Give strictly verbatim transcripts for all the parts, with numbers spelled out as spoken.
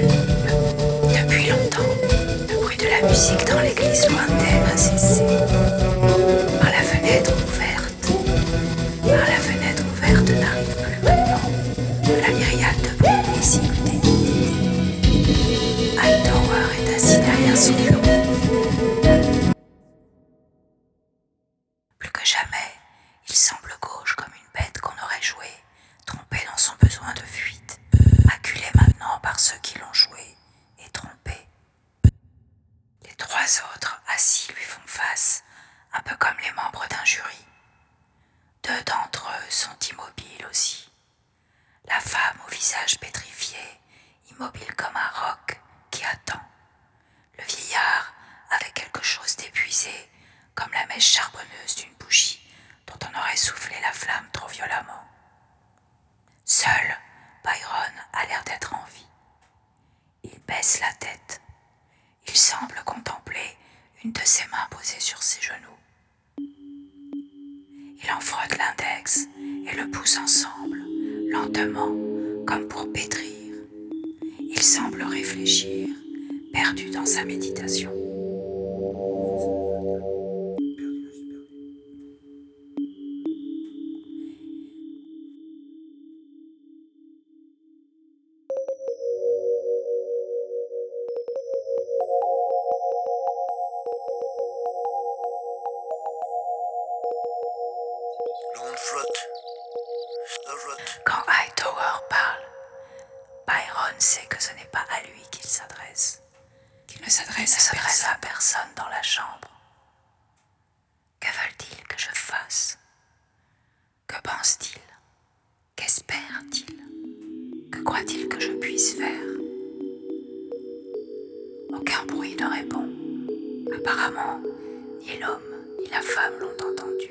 Depuis longtemps, le bruit de la musique dans l'église lointaine a cessé. Par la fenêtre ouverte, par la fenêtre ouverte n'arrive plus maintenant la myriade de bruits paisibles d'été. Hightower est assis derrière son bureau. Plus que jamais, il semble gauche comme une bête qu'on aurait jouée, trompée dans son besoin de fuite, acculé maintenant par ceux qui l'ont joué et trompé. Les trois autres assis lui font face, un peu comme les membres d'un jury. Deux d'entre eux sont immobiles aussi. La femme au visage pétrifié, immobile comme un roc qui attend. Le vieillard avec quelque chose d'épuisé, comme la mèche charbonneuse d'une bougie dont on aurait soufflé la flamme trop violemment. Seul, Byron a l'air d'être en vie. Il baisse la tête. Il semble contempler une de ses mains posée sur ses genoux. Il en frotte l'index et le pouce ensemble, lentement, comme pour pétrir. Il semble réfléchir, perdu dans sa méditation. Le monde flotte. Le flotte. Quand Hightower parle, Byron sait que ce n'est pas à lui qu'il s'adresse, qu'il ne s'adresse, à, personne. à personne dans la chambre. Que veulent-ils que je fasse? Que pense-t-il? Qu'espère-t-il? Que croit-il que je puisse faire? Aucun bruit ne répond. Apparemment, ni l'homme ni la femme l'ont entendu.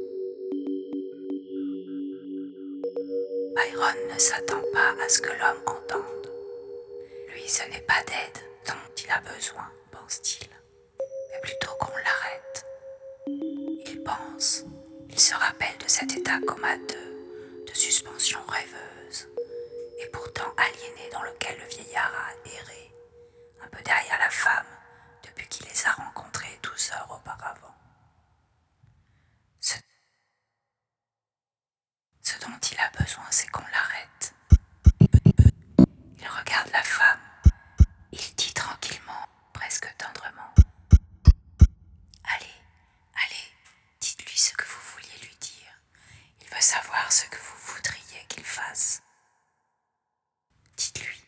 Byron ne s'attend pas à ce que l'homme entende. Lui, ce n'est pas d'aide dont il a besoin, pense-t-il, mais plutôt qu'on l'arrête. Il pense, il se rappelle de cet état comateux, de suspension rêveuse, et pourtant aliéné dans lequel le vieillard a erré, un peu derrière la femme, depuis qu'il les a rencontrés douze heures auparavant. Ce Ce dont il a besoin, c'est qu'on l'arrête. Il regarde la femme. Il dit tranquillement, presque tendrement. Allez, allez, dites-lui ce que vous vouliez lui dire. Il veut savoir ce que vous voudriez qu'il fasse. Dites-lui.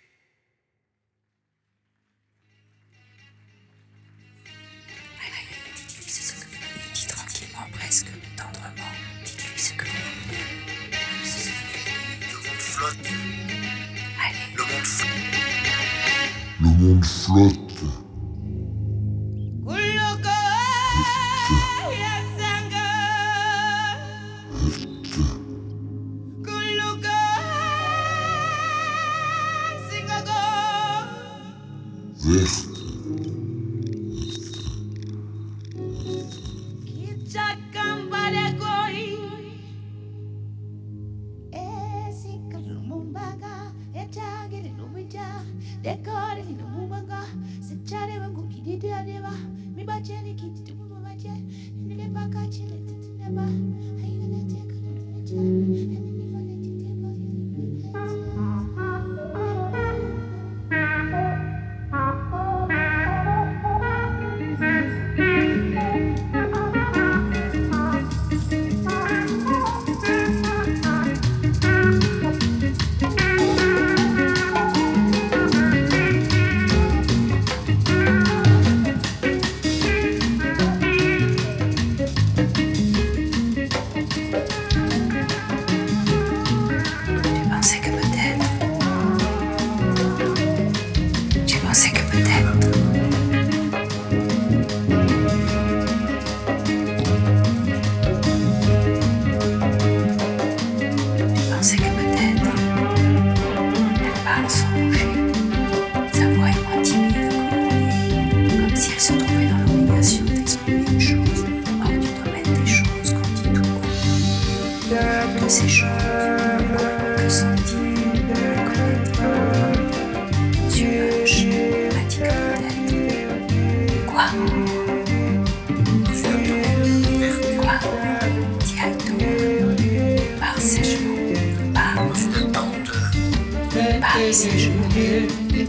Allez, dites-lui ce que vous voulez. Il dit tranquillement, presque tendrement. Dites-lui ce que vous voulez. Le monde flotte. Allez. Le monde flotte. Le monde flotte. Verte. ces choses, que sentir, connaître Dieu. Quoi? Sous la tombe verte. Quoi? Dit Hightower. Il parle sèchement. Il parle. Dans une tente. Il parle sèchement.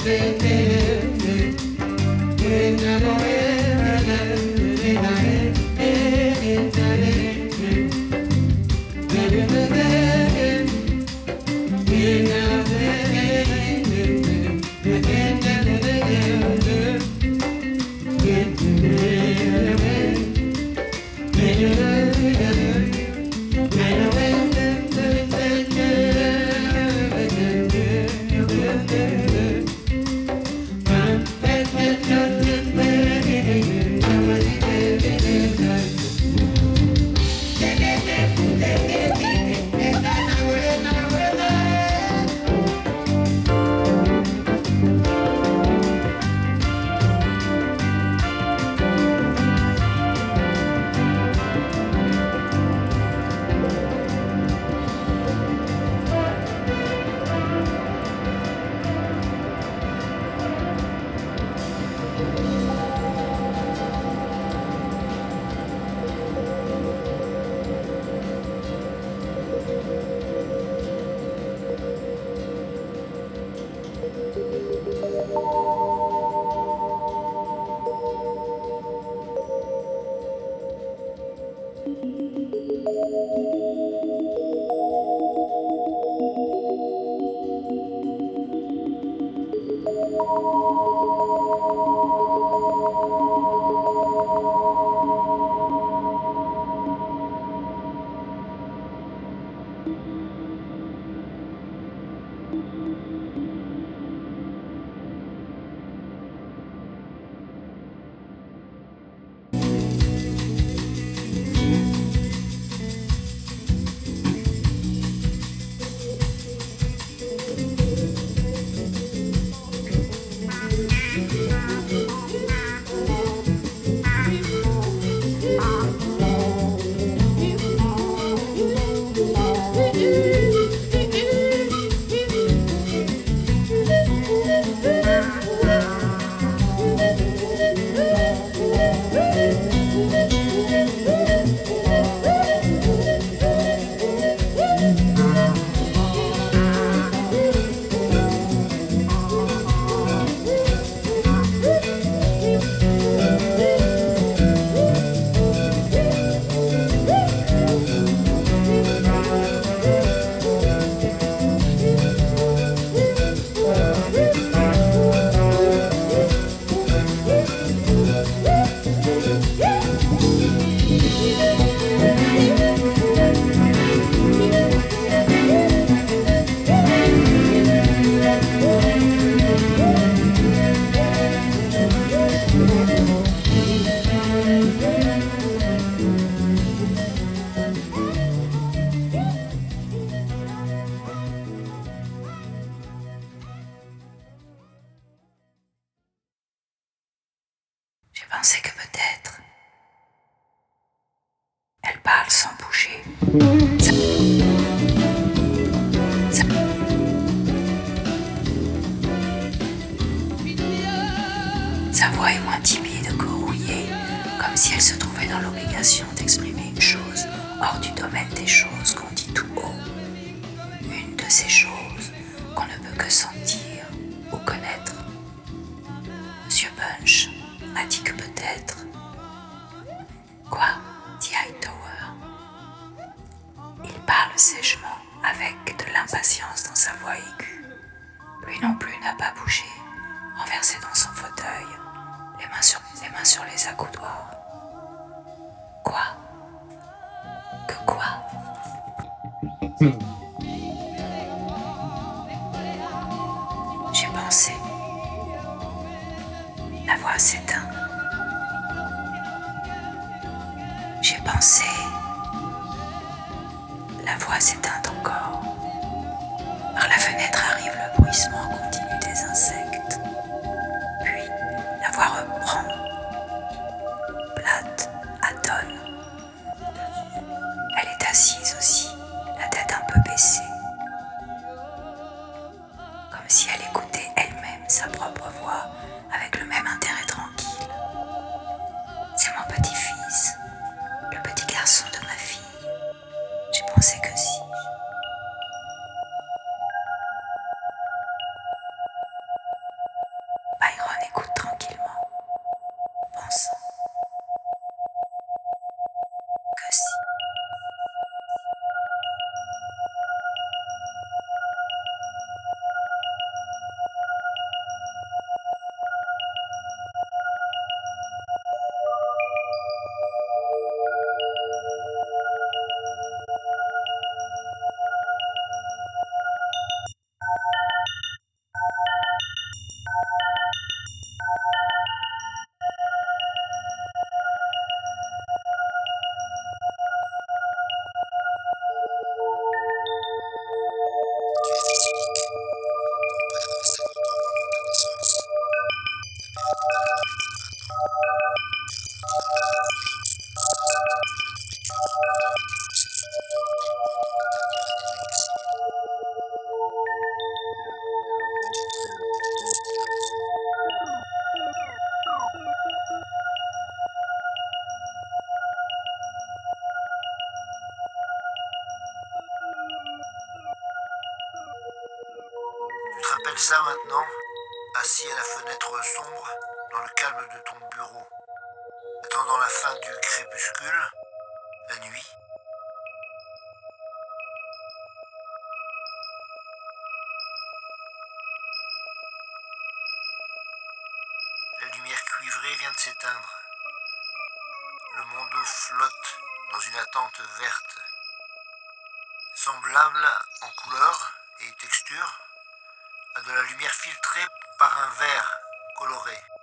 J'ai pensé que peut-être elle parle sans bouger. Sa, sa, sa voix est moins timide que rouillée, comme si elle se trouvait dans l'obligation d'exprimer une chose hors du domaine des choses qu'on dit tout haut. Une de ces choses qu'on ne peut que sentir ou connaître. Monsieur Bunch m'a dit que peut-être. Quoi? Dit Hightower. Il parle sèchement, avec de l'impatience dans sa voix aiguë. Lui non plus n'a pas bougé, renversé dans son fauteuil, les mains sur les, mains sur les accoudoirs. Quoi? Que quoi? J'ai pensé. La voix s'éteint. J'ai pensé. La voix s'éteint encore. Par la fenêtre arrive le bruissement continu des insectes. Puis, la voix reprend. Plate, atone. Elle est assise aussi, la tête un peu baissée. Comme si elle écoutait elle-même sa propre voix avec le même intérêt tranquille. écoute tranquillement, pensant que si Tu te rappelles ça maintenant, assis à la fenêtre sombre, dans le calme de ton bureau, attendant la fin du crépuscule, la nuit. La lumière cuivrée vient de s'éteindre. Le monde flotte dans une attente verte, semblable en couleur et texture à de la lumière filtrée par un verre coloré.